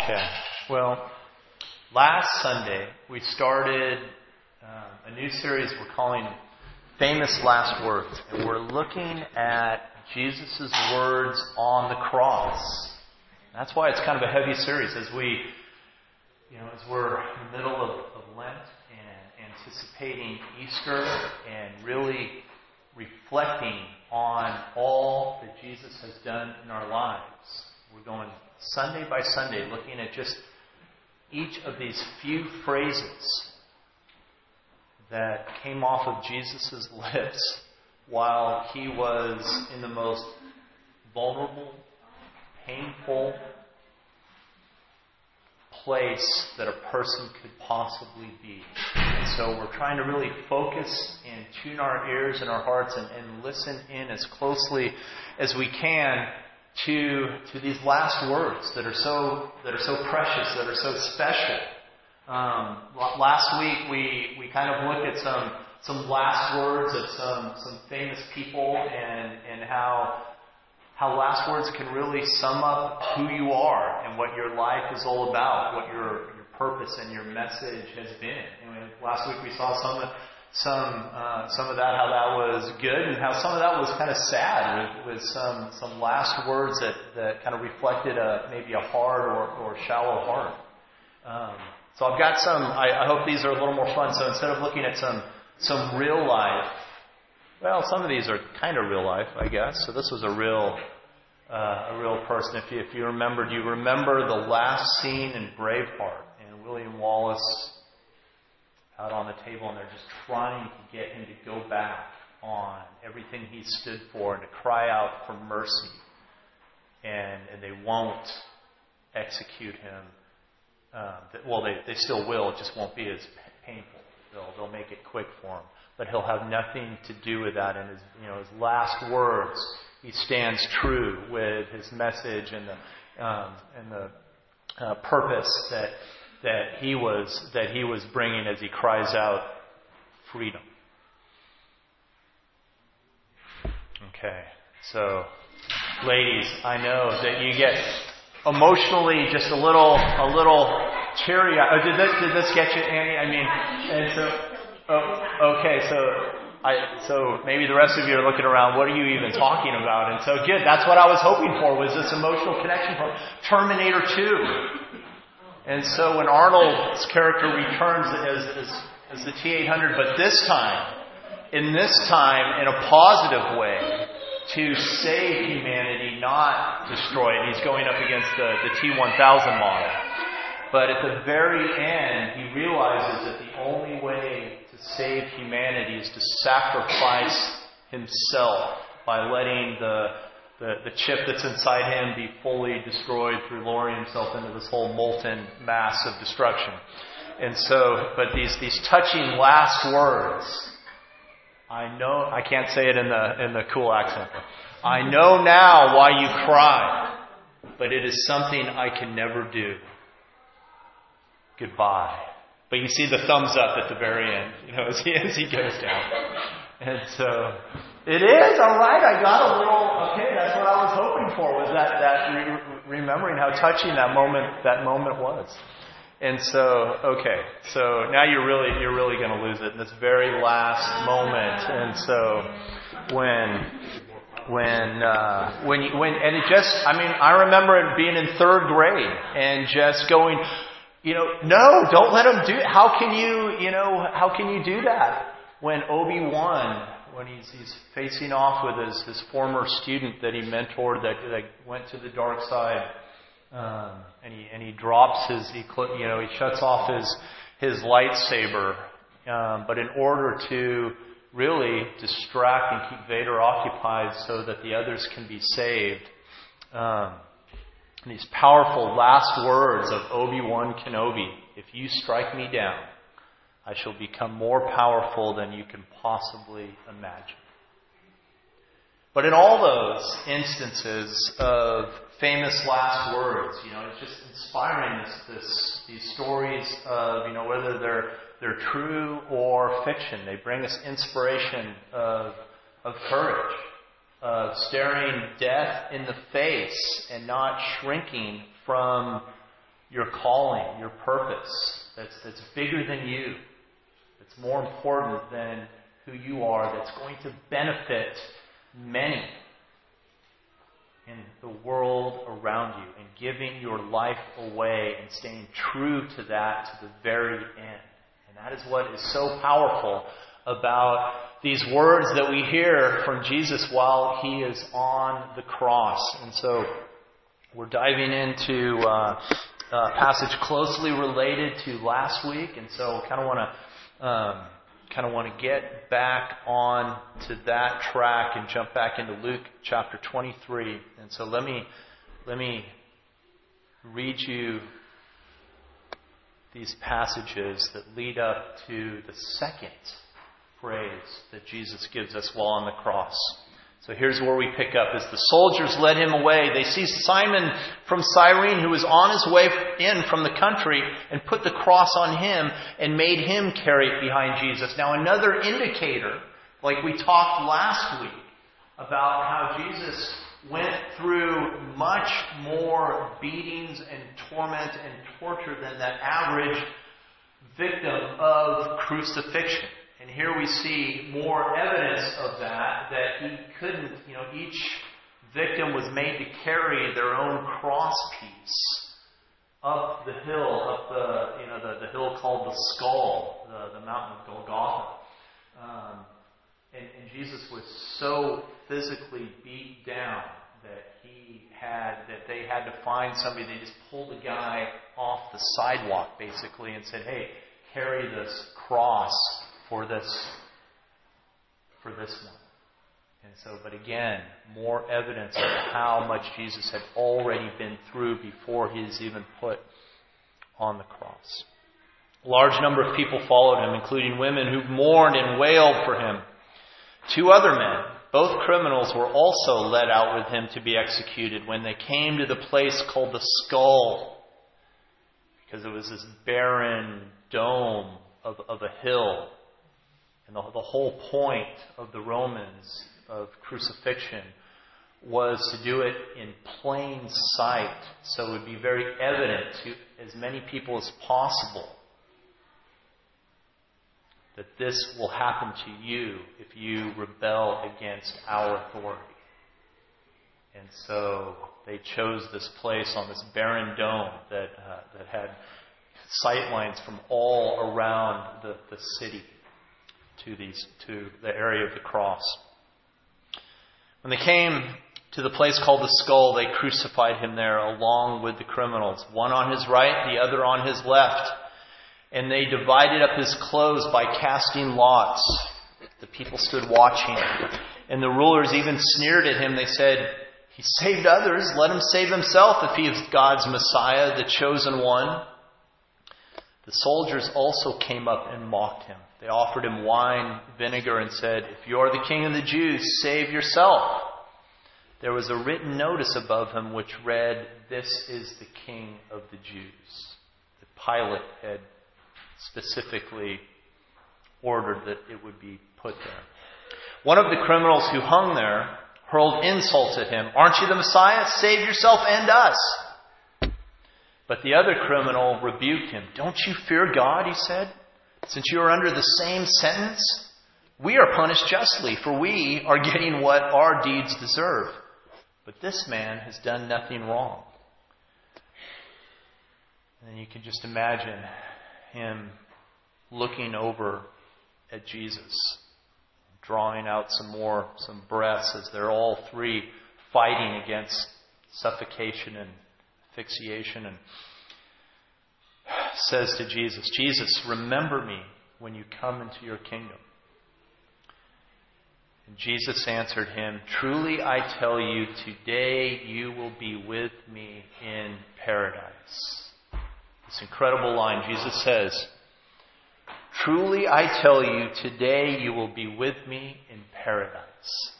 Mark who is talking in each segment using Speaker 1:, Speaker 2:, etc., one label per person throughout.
Speaker 1: Okay. Well, last Sunday we started a new series we're calling Famous Last Words. And we're looking at Jesus' words on the cross. That's why it's kind of a heavy series as we're in the middle of Lent and anticipating Easter and really reflecting on all that Jesus has done in our lives. We're going Sunday by Sunday looking at just each of these few phrases that came off of Jesus' lips while he was in the most vulnerable, painful place that a person could possibly be. And so we're trying to really focus and tune our ears and our hearts and listen in as closely as we can to these last words that are so precious, that are so special. Last week we kind of looked at some last words of some famous people and how last words can really sum up who you are and what your life is all about, what your purpose and your message has been. And last week we saw some of that, how that was good, and how some of that was kind of sad with some last words that kind of reflected maybe a hard or shallow heart. So I've got I hope these are a little more fun. So instead of looking at some real life, well, some of these are kind of real life, I guess. So this was a real person. If you remember, do you remember the last scene in Braveheart and William Wallace out on the table, and they're just trying to get him to go back on everything he stood for and to cry out for mercy, and they won't execute him. They still will. It just won't be as painful. They'll make it quick for him, but he'll have nothing to do with that. And his last words, he stands true with his message and the purpose that he was bringing as he cries out, freedom. Okay, so ladies, I know that you get emotionally just a little teary. Did this get you, Annie? I mean, and so okay, so maybe the rest of you are looking around. What are you even talking about? And so good. That's what I was hoping for, was this emotional connection from Terminator 2. And so when Arnold's character returns as the T-800, but this time in a positive way, to save humanity, not destroy it. He's going up against the T-1000 model. But at the very end, he realizes that the only way to save humanity is to sacrifice himself by letting the chip that's inside him be fully destroyed through lowering himself into this whole molten mass of destruction. And so, but these touching last words, I know, I can't say it in the cool accent. I know now why you cry, but it is something I can never do. Goodbye. But you see the thumbs up at the very end, as he goes down. And so, it is, alright, I got a little, okay, that's what I was hoping for, was that remembering how touching that moment was. And so, okay, so now you're really going to lose it in this very last moment. And so and it just, I remember it being in third grade and just going, no, don't let him do it. How can you do that? When Obi-Wan, when he's facing off with his former student that he mentored that went to the dark side, and he drops he shuts off his lightsaber, but in order to really distract and keep Vader occupied so that the others can be saved, these powerful last words of Obi-Wan Kenobi: if you strike me down, I shall become more powerful than you can possibly imagine. But in all those instances of famous last words, it's just inspiring these stories of, whether they're true or fiction. They bring us inspiration of courage, of staring death in the face and not shrinking from your calling, your purpose, that's bigger than you, that's more important than who you are, that's going to benefit many in the world around you, and giving your life away and staying true to that to the very end. And that is what is so powerful about these words that we hear from Jesus while He is on the cross. And so we're diving into a passage closely related to last week, and so kind of want to get back on to that track and jump back into Luke chapter 23. And so let me read you these passages that lead up to the second phrase that Jesus gives us while on the cross. So here's where we pick up. As the soldiers led Him away, they seized Simon from Cyrene, who was on his way in from the country, and put the cross on him and made him carry it behind Jesus. Now, another indicator, like we talked last week, about how Jesus went through much more beatings and torment and torture than that average victim of crucifixion. And here we see more evidence of that He couldn't, each victim was made to carry their own cross piece up the hill, up the hill called the Skull, the mountain of Golgotha. And Jesus was so physically beat down that they had to find somebody. They just pulled the guy off the sidewalk, basically, and said, "Hey, carry this cross for this one." And so, but again, more evidence of how much Jesus had already been through before He is even put on the cross. A large number of people followed Him, including women who mourned and wailed for Him. 2 other men, both criminals, were also led out with Him to be executed when they came to the place called the Skull, because it was this barren dome of a hill. And the whole point of the Romans, of crucifixion, was to do it in plain sight, so it would be very evident to as many people as possible that this will happen to you if you rebel against our authority. And so they chose this place on this barren dome that had sight lines from all around the city to the area of the cross. When they came to the place called the Skull, they crucified Him there along with the criminals, one on His right, the other on His left. And they divided up His clothes by casting lots. The people stood watching. And the rulers even sneered at Him. They said, "He saved others. Let Him save Himself if He is God's Messiah, the chosen one." The soldiers also came up and mocked Him. They offered Him wine, vinegar, and said, "If you are the King of the Jews, save yourself." There was a written notice above Him which read, "This is the King of the Jews." The Pilate had specifically ordered that it would be put there. One of the criminals who hung there hurled insults at Him. "Aren't you the Messiah? Save yourself and us." But the other criminal rebuked Him. "Don't you fear God," he said, "since you are under the same sentence? We are punished justly, for we are getting what our deeds deserve. But this man has done nothing wrong." And you can just imagine Him looking over at Jesus, drawing out some breaths as they're all three fighting against suffocation and asphyxiation, and says to Jesus, "Jesus, remember me when you come into your kingdom." And Jesus answered him, "Truly I tell you, today you will be with me in paradise." This incredible line, Jesus says, "Truly I tell you, today you will be with me in paradise."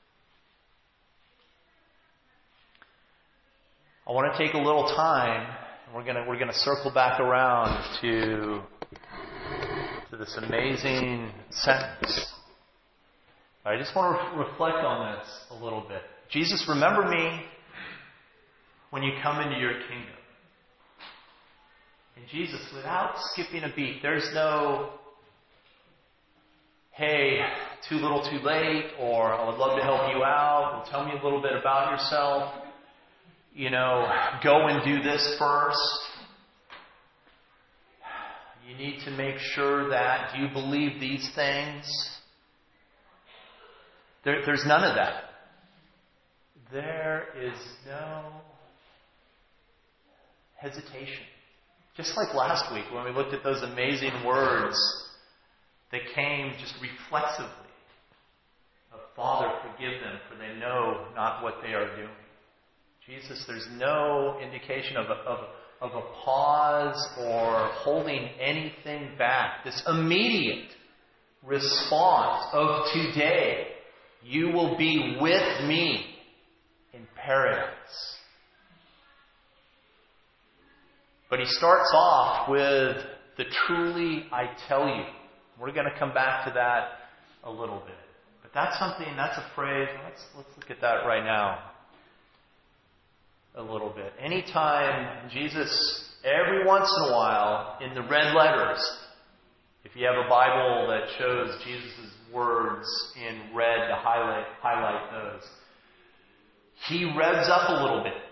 Speaker 1: I want to take a little time, and we're going to circle back around to this amazing sentence. I just want to reflect on this a little bit. Jesus, remember me when you come into your kingdom. And Jesus, without skipping a beat, there's no, hey, too little too late, or I would love to help you out, or tell me a little bit about yourself. Go and do this first. You need to make sure that, do you believe these things? There's none of that. There is no hesitation. Just like last week when we looked at those amazing words that came just reflexively of, Father, forgive them, for they know not what they are doing. Jesus, there's no indication of a pause or holding anything back. This immediate response of today, you will be with me in paradise. But he starts off with the truly I tell you. We're going to come back to that a little bit. But that's a phrase. Let's look at that right now a little bit. Anytime Jesus, every once in a while, in the red letters, if you have a Bible that shows Jesus' words in red to highlight those, he revs up a little bit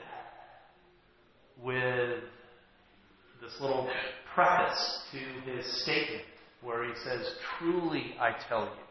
Speaker 1: with this little preface to his statement where he says, truly I tell you.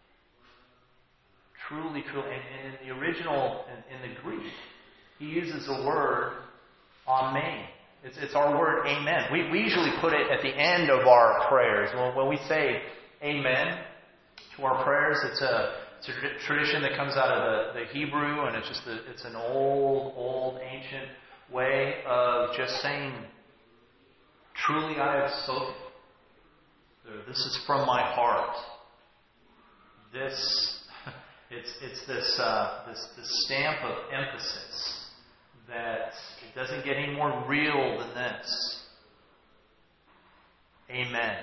Speaker 1: Truly, truly. And in the original, in the Greek, he uses the word amen. It's our word amen. We usually put it at the end of our prayers. When we say amen to our prayers, it's a tradition that comes out of the Hebrew, and it's an old ancient way of just saying, truly I have spoken. This is from my heart. It's this stamp of emphasis that it doesn't get any more real than this. Amen.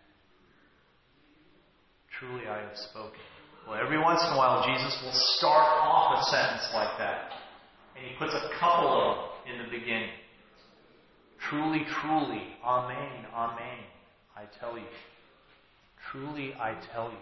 Speaker 1: Truly I have spoken. Well, every once in a while Jesus will start off a sentence like that. And he puts a couple of them in the beginning. Truly, truly, amen, amen, I tell you. Truly, I tell you.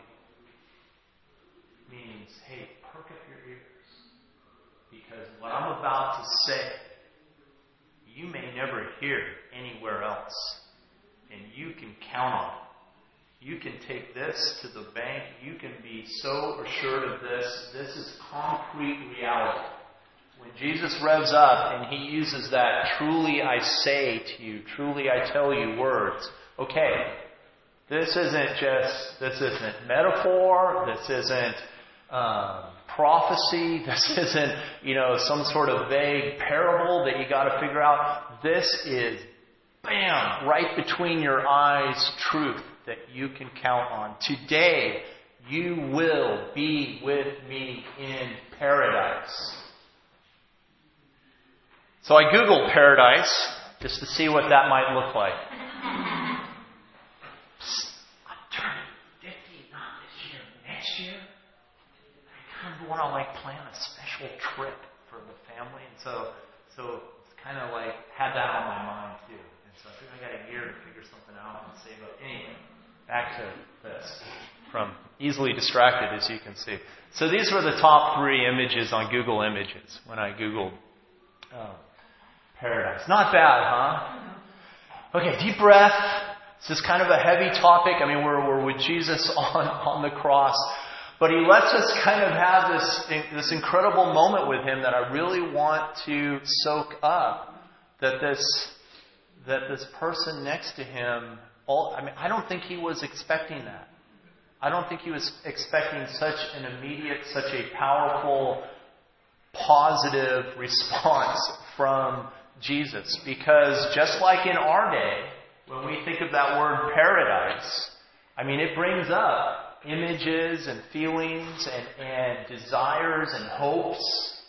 Speaker 1: Means, hey, perk up your ears. Because what I'm about to say, you may never hear anywhere else. And you can count on it. You can take this to the bank. You can be so assured of this. This is concrete reality. When Jesus revs up and he uses that truly I say to you, truly I tell you words, okay, this isn't metaphor, this isn't prophecy, this isn't, some sort of vague parable that you got to figure out. This is, bam, right between your eyes, truth that you can count on. Today, you will be with me in paradise. So I Googled paradise just to see what that might look like. I'm turning 50, not this year, next year. I kind of want to plan a special trip for the family, and so it's kind of had that on my mind too. And so I think I got a year to figure something out and save up. Anyway, back to this. From easily distracted, as you can see. So these were the top 3 images on Google Images when I Googled paradise. Not bad, huh? Okay, deep breath. This is kind of a heavy topic. I mean, we're with Jesus on the cross. But he lets us kind of have this incredible moment with him that I really want to soak up. That this person next to him, I don't think he was expecting that. I don't think he was expecting such an immediate, such a powerful, positive response from Jesus. Because just like in our day, when we think of that word paradise, it brings up images and feelings and desires and hopes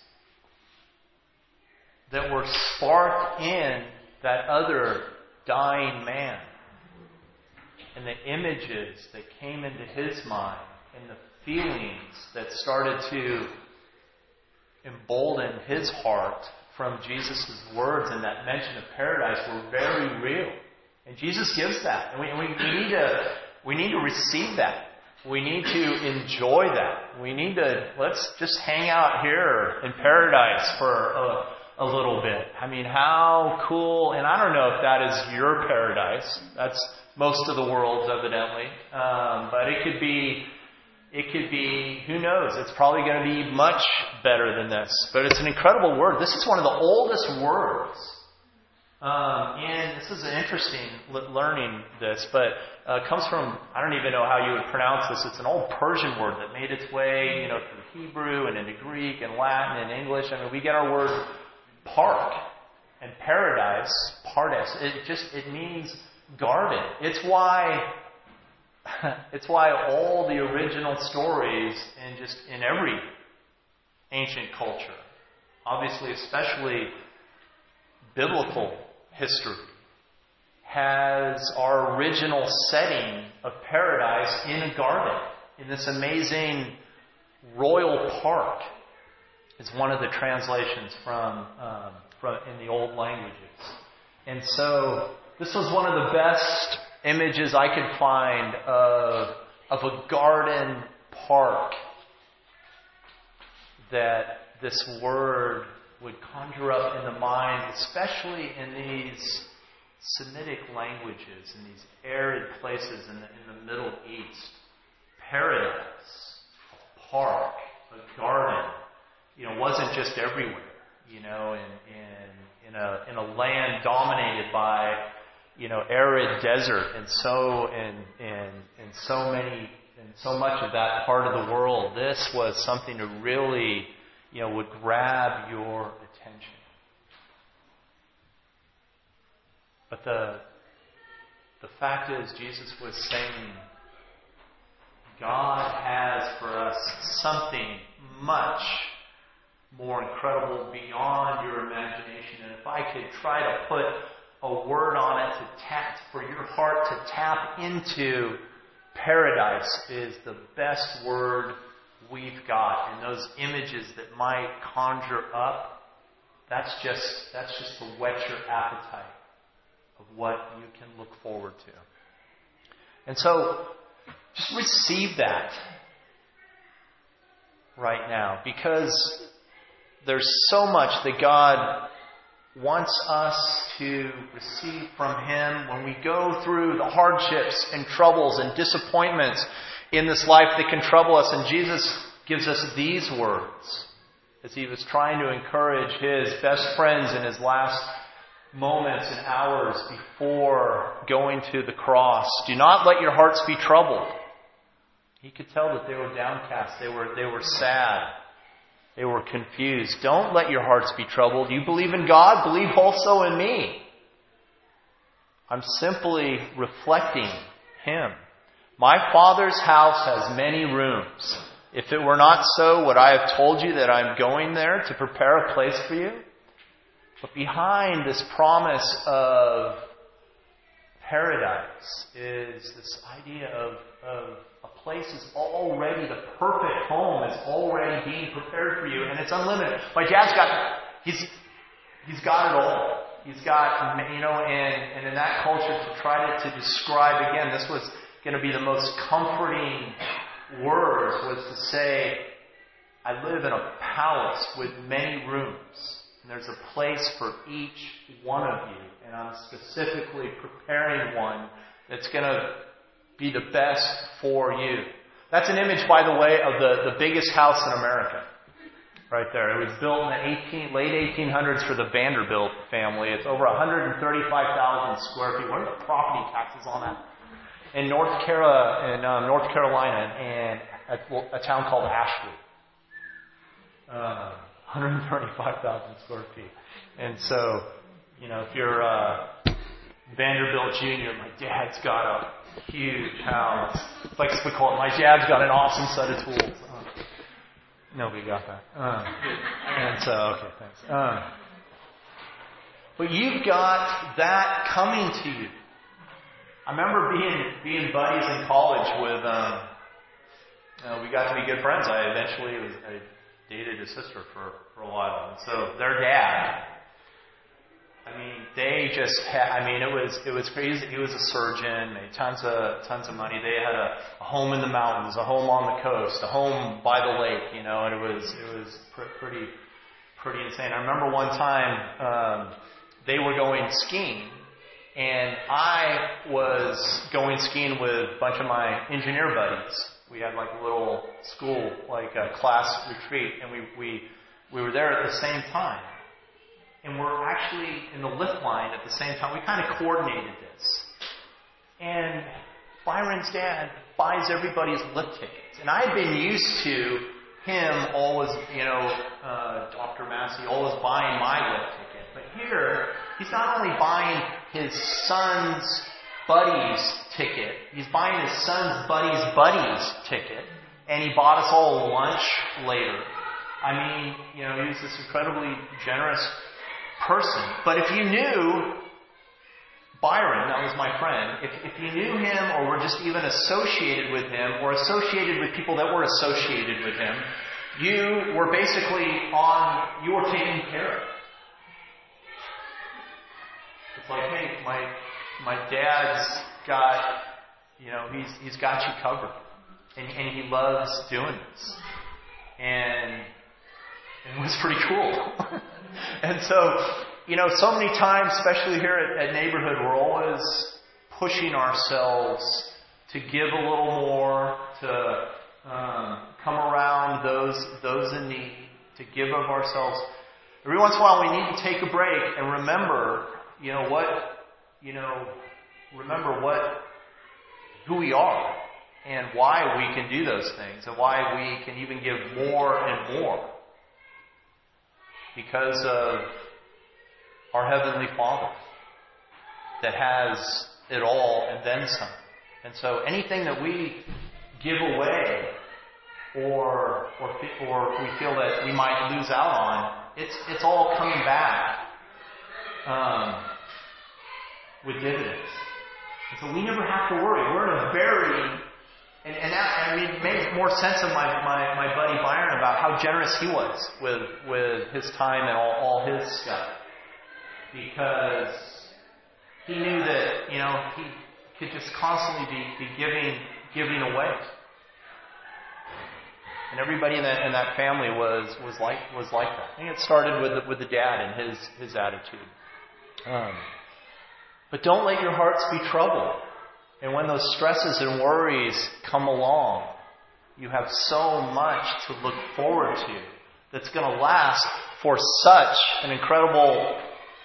Speaker 1: that were sparked in that other dying man. And the images that came into his mind and the feelings that started to embolden his heart from Jesus' words and that mention of paradise were very real And Jesus gives that. And we need to receive that. We need to enjoy that. We need to, let's just hang out here in paradise for a little bit. I mean, how cool. And I don't know if that is your paradise. That's most of the world's, evidently. But it could be, who knows? It's probably going to be much better than this. But it's an incredible word. This is one of the oldest words. And this is interesting learning this, but it comes from, I don't even know how you would pronounce this. It's an old Persian word that made its way, through Hebrew and into Greek and Latin and English. I mean, we get our word park and paradise, pardes. It means garden. It's why all the original stories in every ancient culture, obviously, especially biblical history, has our original setting of paradise in a garden, in this amazing royal park. It's one of the translations from in the old languages. And so this was one of the best images I could find of a garden park that this word would conjure up in the mind, especially in these Semitic languages, in these arid places in the Middle East. Paradise, a park, a garden, wasn't just everywhere. In a land dominated by arid desert, and so much of that part of the world, this was something to really would grab your attention. But the fact is, Jesus was saying, God has for us something much more incredible beyond your imagination. And if I could try to put a word on it for your heart to tap into, paradise is the best word we've got. And those images that might conjure up, that's just to whet your appetite of what you can look forward to. And so, just receive that right now, because there's so much that God wants us to receive from Him when we go through the hardships and troubles and disappointments in this life that can trouble us. And Jesus gives us these words as He was trying to encourage His best friends in His last moments and hours before going to the cross. Do not let your hearts be troubled. He could tell that they were downcast. They were sad. They were confused. Don't let your hearts be troubled. You believe in God, believe also in me. I'm simply reflecting Him. My Father's house has many rooms. If it were not so, would I have told you that I'm going there to prepare a place for you? But behind this promise of paradise is this idea of a place is already, the perfect home is already being prepared for you, and it's unlimited. My dad's he's got it all. He's got, and in that culture, to try to describe, again, this was going to be the most comforting words, was to say, I live in a palace with many rooms. And there's a place for each one of you. And I'm specifically preparing one that's going to be the best for you. That's an image, by the way, of the biggest house in America. Right there. It was built in the late 1800s for the Vanderbilt family. It's over 135,000 square feet. What are the property taxes on that? In North Carolina, and a town called Asheville. 135,000 square feet. And so, if you're Vanderbilt Jr., my dad's got a huge house. Like we call it, my dad's got an awesome set of tools. Nobody got that. And so, okay, thanks. But you've got that coming to you. I remember being buddies in college with, we got to be good friends. I dated his sister for a while. And so their dad, They just had, it was crazy. He was a surgeon, made tons of money. They had a home in the mountains, a home on the coast, a home by the lake, and it was pretty insane. I remember one time, they were going skiing, and I was going skiing with a bunch of my engineer buddies. We had like a little school, like a class retreat, and we were there at the same time. And we're actually in the lift line at the same time. We kind of coordinated this. And Byron's dad buys everybody's lift tickets. And I had been used to him always, Dr. Massey always buying my lift ticket. But here, he's not only buying his son's buddy's ticket, he's buying his son's buddy's ticket. And he bought us all lunch later. He was this incredibly generous person. But if you knew Byron, that was my friend, if you knew him or were just even associated with him or associated with people that were associated with him, you were basically you were taken care of. It's like, hey, my dad's got, he's got you covered. And he loves doing this. And it was pretty cool. And so, so many times, especially here at Neighborhood, we're always pushing ourselves to give a little more, to come around those in need, to give of ourselves. Every once in a while, we need to take a break and remember, who we are and why we can do those things and why we can even give more and more. Because of our Heavenly Father that has it all and then some. And so anything that we give away or we feel that we might lose out on, it's all coming back with dividends. And so we never have to worry. We're in a very... And that, it made more sense of my buddy Byron about how generous he was with his time and all his stuff. Because he knew that, he could just constantly be giving away. And everybody in that family was like that. I think it started with the dad and his attitude. But don't let your hearts be troubled. And when those stresses and worries come along, you have so much to look forward to that's going to last for such an incredible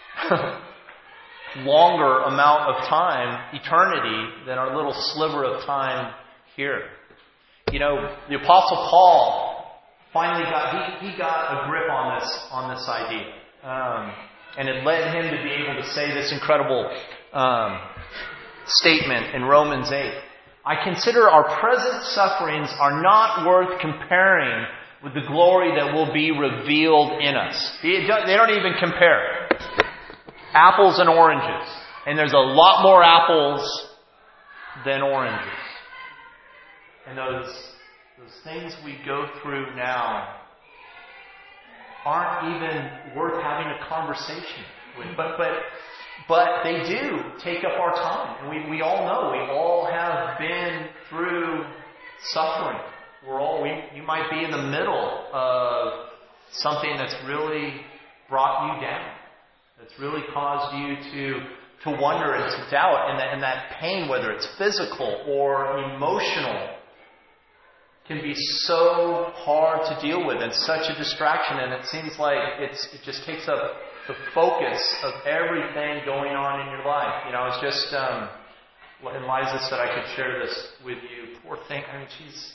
Speaker 1: longer amount of time, eternity, than our little sliver of time here. The Apostle Paul finally got a grip on this idea. And it led him to be able to say this incredible statement in Romans 8. I consider our present sufferings are not worth comparing with the glory that will be revealed in us. They don't even compare. Apples and oranges. And there's a lot more apples than oranges. And those things we go through now aren't even worth having a conversation with. But they do take up our time. And we all know, we all have been through suffering. You might be in the middle of something that's really brought you down. That's really caused you to wonder and to doubt. And that pain, whether it's physical or emotional, can be so hard to deal with and such a distraction. And it seems like it just takes up the focus of everything going on in your life. It's just, and Liza said I could share this with you. Poor thing. She's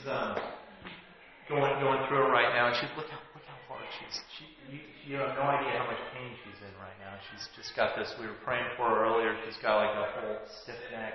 Speaker 1: going through it right now. And look how hard you have no idea how much pain she's in right now. She's just got this. We were praying for her earlier. She's got like a whole stiff neck.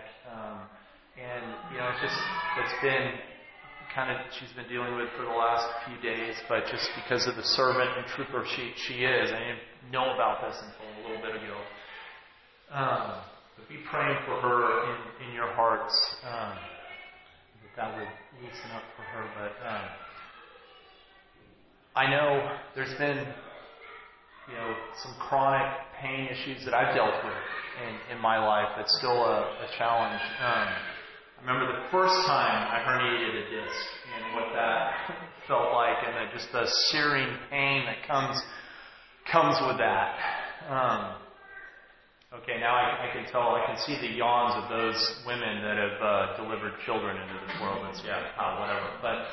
Speaker 1: It's been she's been dealing with for the last few days, but just because of the servant and trooper she is, I didn't know about this until a little bit ago. But be praying for her in your hearts, that would loosen up for her. But I know there's been some chronic pain issues that I've dealt with in my life. It's still a challenge. I remember the first time I herniated a disc and what that felt like, and just the searing pain that comes with that. Okay, now I can tell, I can see the yawns of those women that have delivered children into this world. It's, whatever.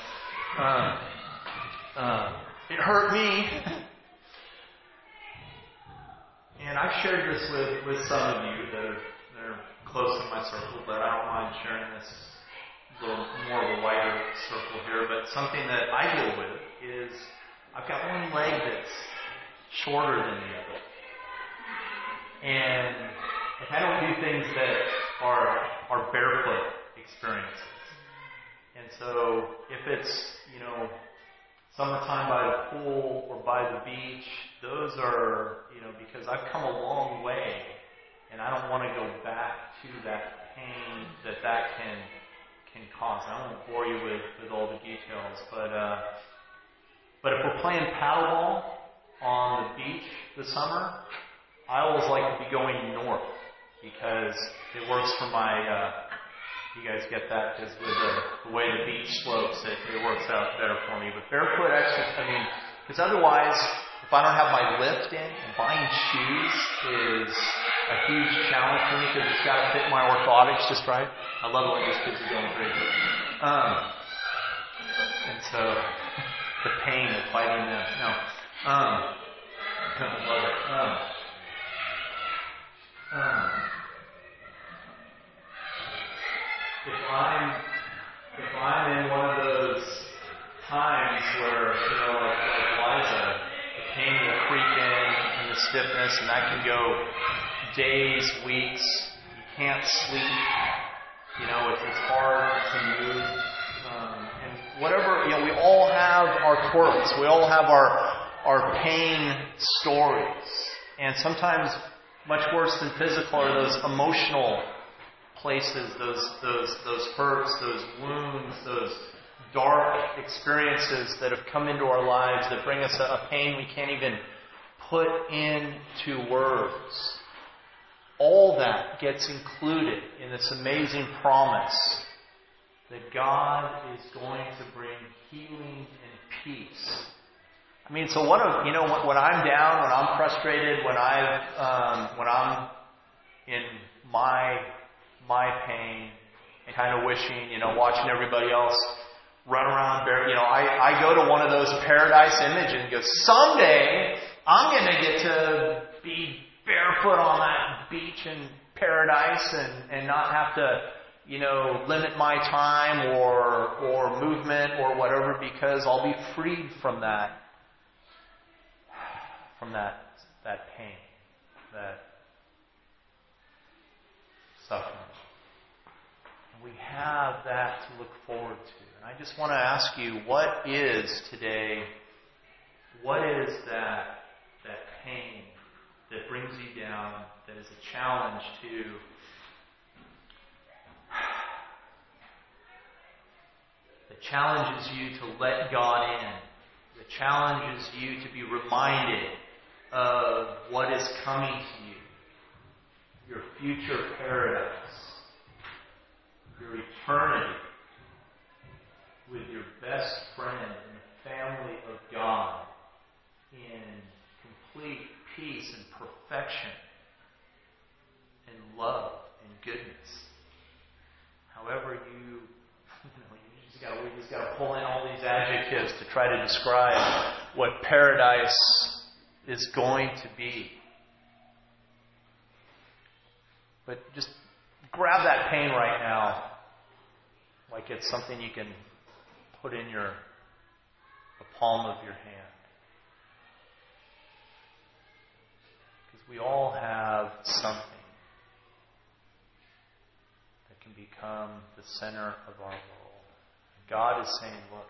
Speaker 1: But it hurt me. And I've shared this with some of you that are close in my circle, but I don't mind sharing this a little more of a wider circle here. But something that I deal with is I've got one leg that's shorter than the other. And if I don't do things that are barefoot experiences, and so if it's, summertime by the pool or by the beach, those are, because I've come a long way, and I don't want to go back to that pain that can cause. I won't bore you with all the details, but if we're playing paddleball on the beach this summer, I always like to be going north because it works for my, you guys get that, because with the way the beach slopes, it works out better for me. But barefoot exercise, because otherwise, if I don't have my lift in, and buying shoes is a huge challenge for me because it's got to fit my orthotics just right. I love it when these kids are going crazy. And so, the pain of fighting them. No. I love it. If I'm in one of those times where, like Liza, the pain will creep in and the stiffness, and that can go days, weeks. You can't sleep. It's hard to move. And whatever, we all have our quirks. We all have our pain stories. And sometimes much worse than physical are those emotional places, those hurts, those wounds, those dark experiences that have come into our lives that bring us a pain we can't even put into words. All that gets included in this amazing promise that God is going to bring healing and peace. So when I'm down, when I'm frustrated, when I'm in my pain and kind of wishing, watching everybody else run around bare, I go to one of those paradise images and go, someday I'm going to get to be barefoot on that beach in paradise and not have to, limit my time or movement or whatever, because I'll be freed from that pain, that suffering. And we have that to look forward to. And I just want to ask you, what is that pain that brings you down, that is a challenge that challenges you to let God in, that challenges you to be reminded of what is coming to you, your future paradise, your eternity with your best friend in the family of God in complete peace and perfection and love and goodness. However we just got to pull in all these adjectives to try to describe what paradise is going to be. But just grab that pain right now like it's something you can put in the palm of your hand. Because we all have something that can become the center of our world. God is saying, look,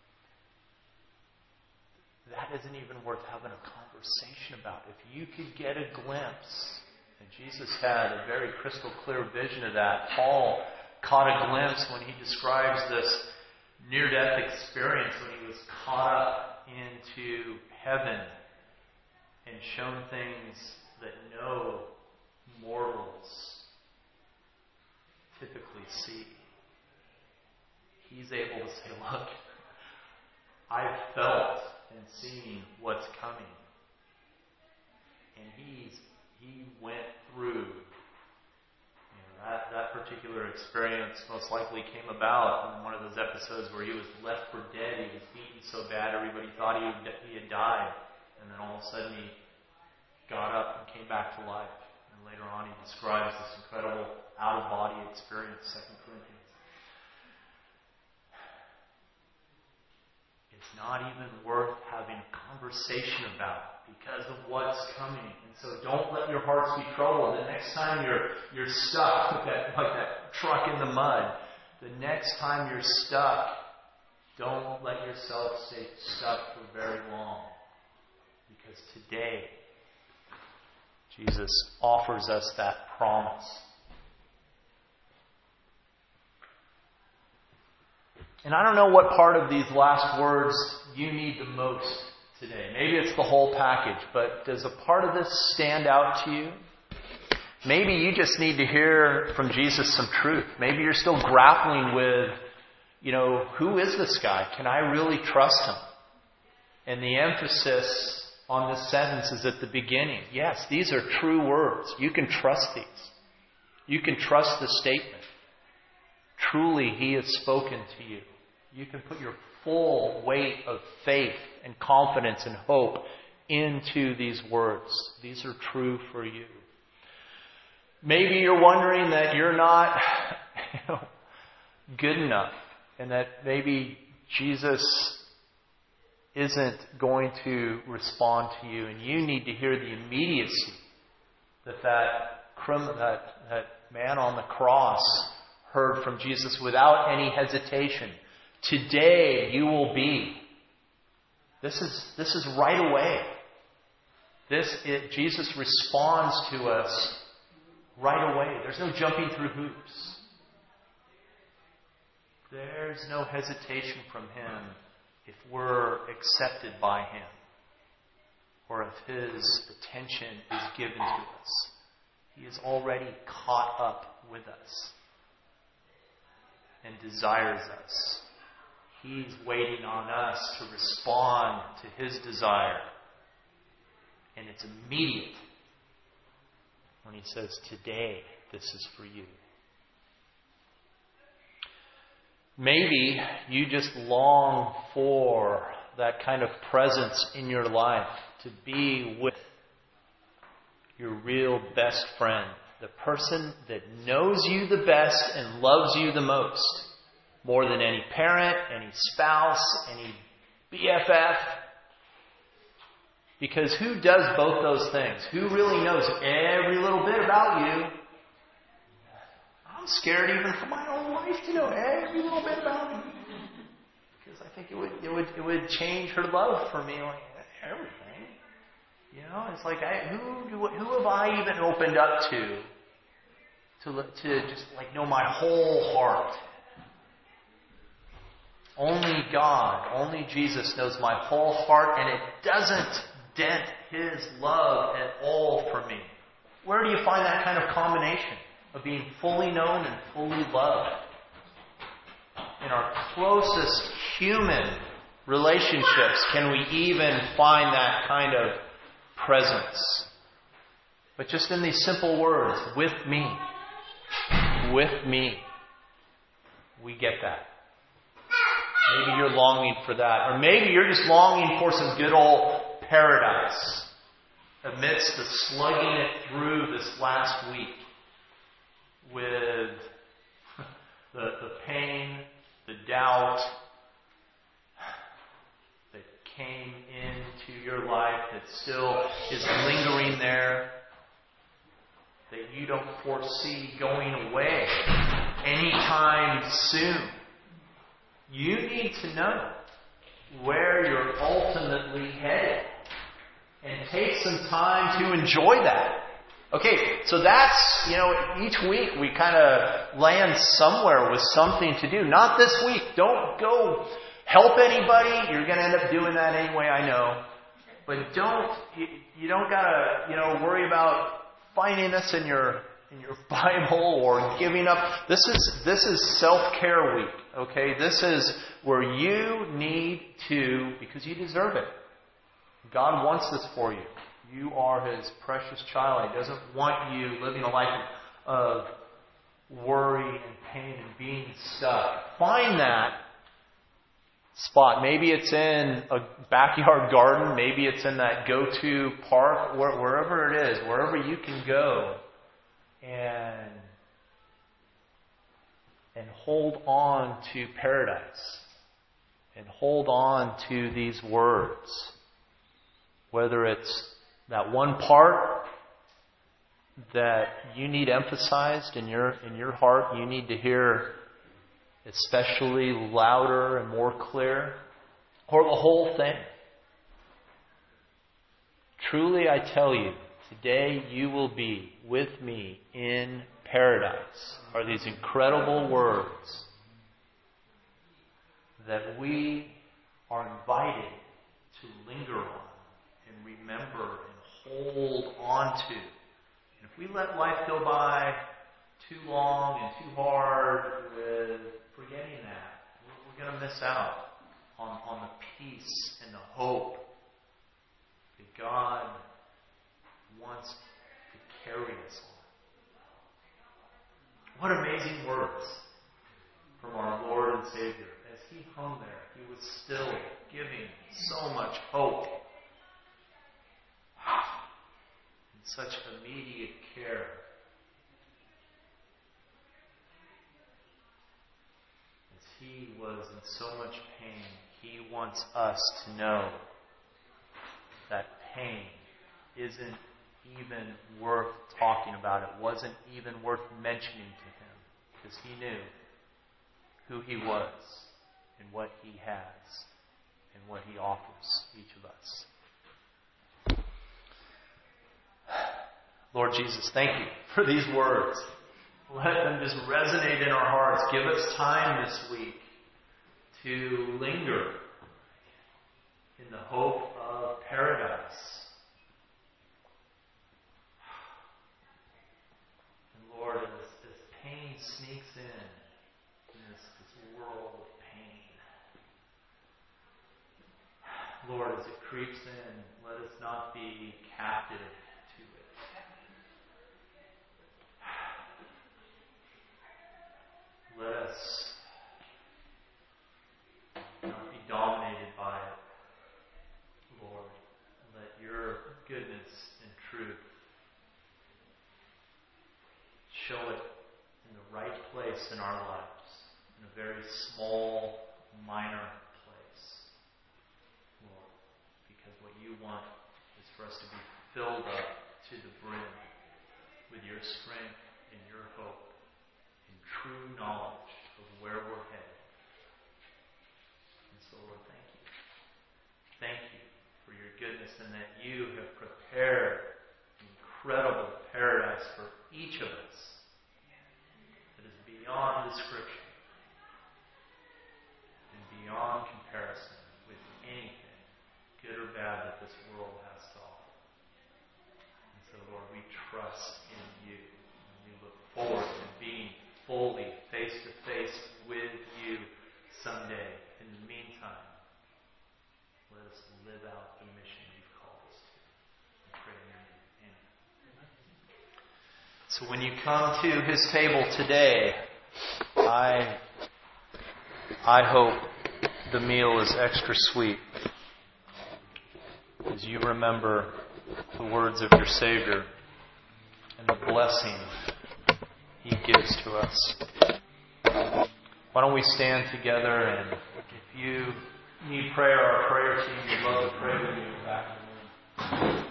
Speaker 1: that isn't even worth having a conversation about. If you could get a glimpse, and Jesus had a very crystal clear vision of that. Paul caught a glimpse when he describes this near-death experience when he was caught up into heaven. and shown things that no mortals typically see. He's able to say, look, I've felt and seen what's coming. And he went through that particular experience. Most likely came about in one of those episodes where he was left for dead. He was beaten so bad everybody thought he had died. And then all of a sudden he got up and came back to life. And later on he describes this incredible out-of-body experience, 2 Corinthians. It's not even worth having a conversation about because of what's coming. And so don't let your hearts be troubled. The next time you're stuck like that truck in the mud, the next time you're stuck, don't let yourself stay stuck for very long. Because today, Jesus offers us that promise. And I don't know what part of these last words you need the most today. Maybe it's the whole package, but does a part of this stand out to you? Maybe you just need to hear from Jesus some truth. Maybe you're still grappling with, who is this guy? Can I really trust him? And the emphasis on this sentence is at the beginning. Yes, these are true words. You can trust these. You can trust the statement. Truly, He has spoken to you. You can put your full weight of faith and confidence and hope into these words. These are true for you. Maybe you're wondering that you're not good enough and that maybe Jesus isn't going to respond to you, and you need to hear the immediacy that man on the cross heard from Jesus without any hesitation. Today you will be. This is right away. Jesus responds to us right away. There's no jumping through hoops. There's no hesitation from Him if we're accepted by Him, or if His attention is given to us. He is already caught up with us and desires us. He's waiting on us to respond to His desire. And it's immediate when He says, today, this is for you. Maybe you just long for that kind of presence in your life, to be with your real best friend, the person that knows you the best and loves you the most, more than any parent, any spouse, any BFF. Because who does both those things? Who really knows every little bit about you? I'm scared even for my own life to know every little bit about me. Because I think it would change her love for me, like everything. It's like who have I even opened up to just like know my whole heart? Only God, only Jesus knows my whole heart, and it doesn't dent His love at all for me. Where do you find that kind of combination of being fully known and fully loved? In our closest human relationships can we even find that kind of presence. But just in these simple words, with me, we get that. Maybe you're longing for that. Or maybe you're just longing for some good old paradise amidst the slugging it through this last week with the pain, the doubt that came into your life that still is lingering there, that you don't foresee going away anytime soon. You need to know where you're ultimately headed and take some time to enjoy that. Okay, so that's, each week we kind of land somewhere with something to do. Not this week. Don't go help anybody. You're going to end up doing that anyway, I know. But you don't gotta, worry about finding this in your Bible or giving up. This is self-care week, okay? This is where you need to, because you deserve it. God wants this for you. You are His precious child. He doesn't want you living a life of worry and pain and being stuck. Find that spot. Maybe it's in a backyard garden. Maybe it's in that go-to park. Wherever it is, wherever you can go and hold on to paradise and hold on to these words. Whether it's that one part that you need emphasized in your heart, you need to hear especially louder and more clear, or the whole thing. Truly I tell you, today you will be with me in paradise, are these incredible words that we are invited to linger on and remember and hold on to. And if we let life go by too long and too hard with forgetting that, we're going to miss out on the peace and the hope that God wants to carry us on. What amazing words from our Lord and Savior. As He hung there, He was still giving so much hope and such immediate care. As He was in so much pain, He wants us to know that pain isn't even worth talking about. It wasn't even worth mentioning to Him, because He knew who He was and what He has and what He offers each of us. Lord Jesus, thank You for these words. Let them just resonate in our hearts. Give us time this week to linger in the hope of paradise. And Lord, as pain sneaks in this world of pain, Lord, as it creeps in, let us not be captive to it. Let us not be dominated by it, Lord. Let Your goodness and truth show it in the right place in our lives, in a very small, minor place, Lord. Because what You want is for us to be filled up to the brim with Your strength and Your hope and true knowledge of where we're headed. And so, Lord, thank You. Thank You for Your goodness and that You have prepared an incredible paradise for each of us that is beyond description and beyond comparison with anything, good or bad, that this world has to offer. And so, Lord, we trust in You, and we look forward to being fully face-to-face with You someday. In the meantime, let us live out the mission You've called us to. I pray in Your name. Amen. So when you come to His table today, I hope the meal is extra sweet as you remember the words of your Savior and the blessing He gives to us. Why don't we stand together, and if you need prayer, our prayer team would love to pray with you in the back of the room.